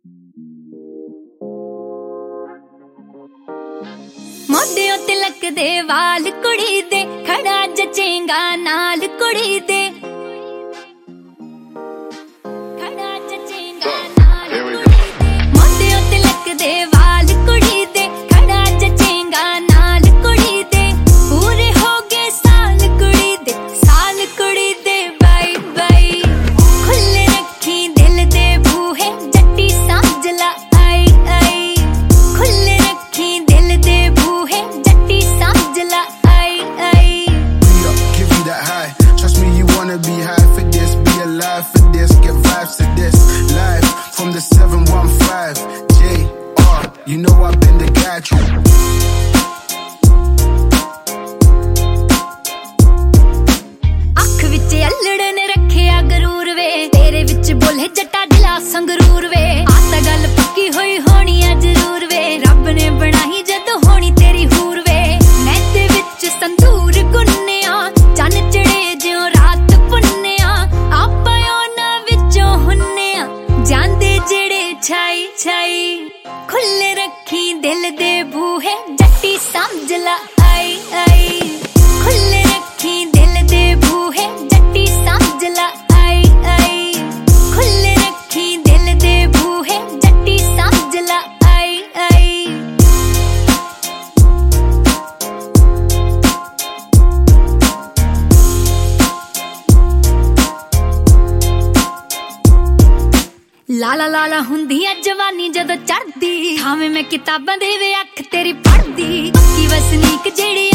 मोढियों तिलक दे वाल कुड़ी दे, खड़ा जचेंगा नाल कुड़ी दे, खड़ा जचेंगा नाल कुड़ी दे। मोढियों तिलक दे वाल कुड़ी दे, खड़ा जचेंगा नाल कुड़ी दे। पूरे हो गए साल कुड़ी दे, साल कुड़ी दे। बाई बाई खुले रखी दिल दे बूहे, जट्टी समझ ला आई आई। खुले रखी दिल दे बूहे, जट्टी समझ ला आई आई। Give you that high, trust me you wanna be high for this, be alive for this, get vibes to this. Live from the 715 JR, you know I've been the guy. अख विच अल्लड़ ने रखिया गरूर वे, तेरे विच बोले जट्टा दिला संगरूर वे। आता गल पक्की होई होनी आ जरूर वे, रब ने बनाई जदों होनी तेरी हूर वे। मैं ते विच संदूर गुन्निया, चन्न चढ़े जिउं रात पुन्निया। आपां उन्हां विचों हुन्निया, जांदे जेड़े छाई छाई। खुले रखी दिल दे बूहे, जट्टी समझ ला आई आई। खुले रखी दिल दे बूहे, जट्टी समझ ला आई आई। खुले रखी दिल दे बूहे, जट्टी समझ ला आई आई। लाला लाला हुंदी आ जवानी जदों चढ़दी, थावें मैं किताबां दे वे अख तेरी पढ़दी। पक्की वसनीक जेड़ी